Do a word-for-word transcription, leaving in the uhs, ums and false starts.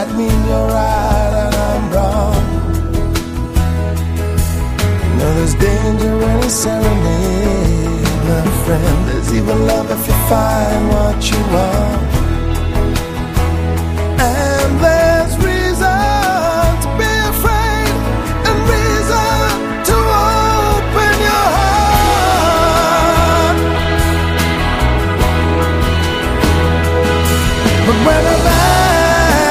might mean you're right and I'm wrong. You know there's danger in a serenade, my friend. There's even love if you find what you want.